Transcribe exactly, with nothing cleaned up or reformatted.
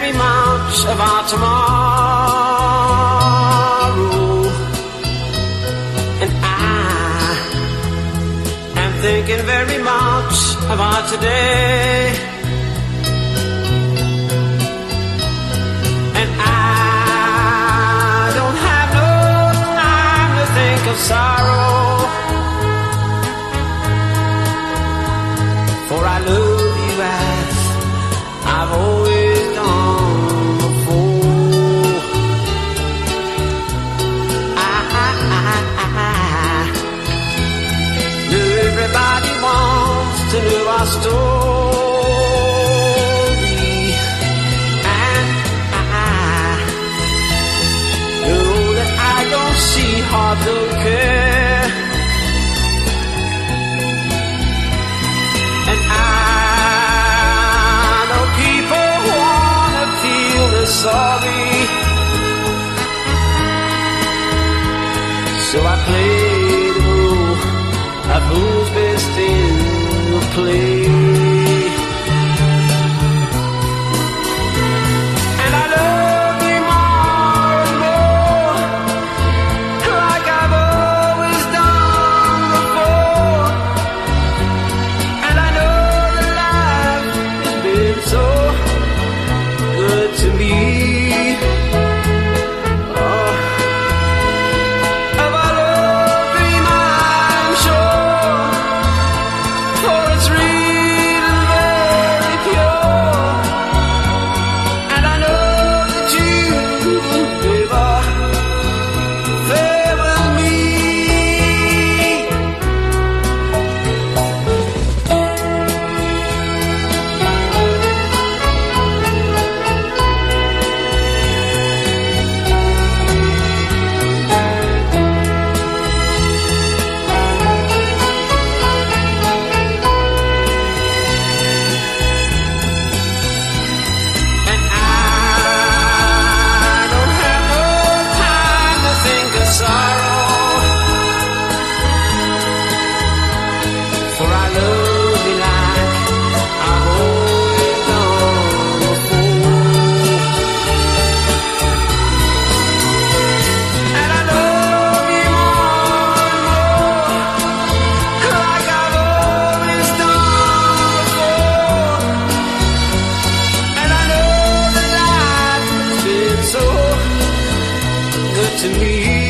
very much of our tomorrow, and I am thinking very much of our today, and I don't have no time to think of sorrow, for I love you as I've always done before. I, I, I, I know everybody wants to know our story, and I know that I don't see heart don't care, and I sorry, so I play the role of who's best in the play, and I love you more and more, like I've always done before, and I know that life has been so good to me. To me.